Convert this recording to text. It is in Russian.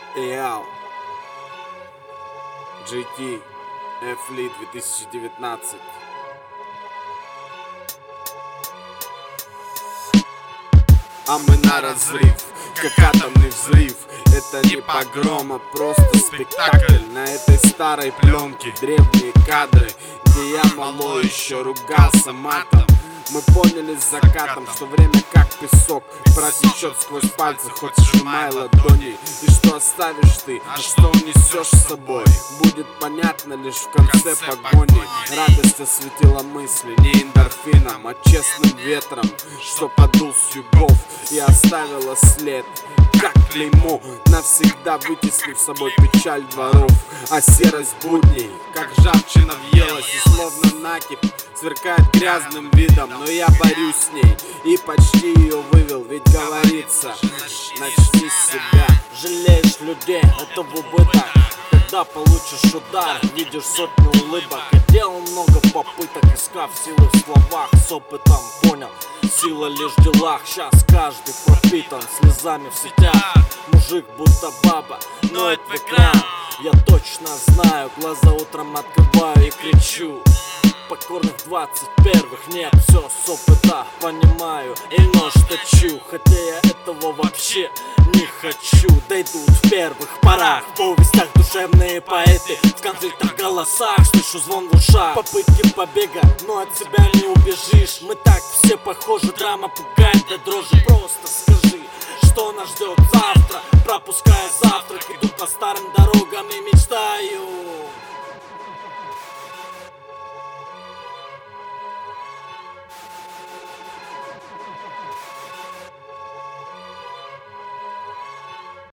EAL GT F-Lead 2019. А мы на разрыв, как атомный взрыв. Это не погром, а просто спектакль. На этой старой пленке древние кадры, где я малой еще ругался матом. Мы поняли с закатом, что время как песок протечет сквозь пальцы, хоть сжимай ладони. И что оставишь ты, а что унесешь с собой, будет понятно лишь в конце погони. Радость осветила мысли не эндорфином, а честным ветром, что подул с югов и оставила след, как клеймо, навсегда вытеснив с собой печаль дворов. А серость будней, как ржавчина въелась и словно накипь сверкает грязным видом. Но я борюсь с ней и почти ее вывел, ведь говорится: начни с себя. Жалеешь людей, это в убыток. Когда получишь удар, видишь сотню улыбок. Я делал много попыток, искав силы в словах. С опытом понял, сила лишь в делах. Сейчас каждый пропитан слезами в сетях. Мужик будто баба, ноет в экран. Я точно знаю, глаза утром открываю и кричу: покорных 21-х нет, все с опыта понимаю и нож точу. Хотя я этого вообще не хочу. Дойдут в первых порах, в повестях душевные поэты, в конфликтах голосах слышу звон в ушах. Попытки побега, но от себя не убежишь. Мы так все похожи, драма пугает до дрожи. Просто скажи, что нас ждет завтра.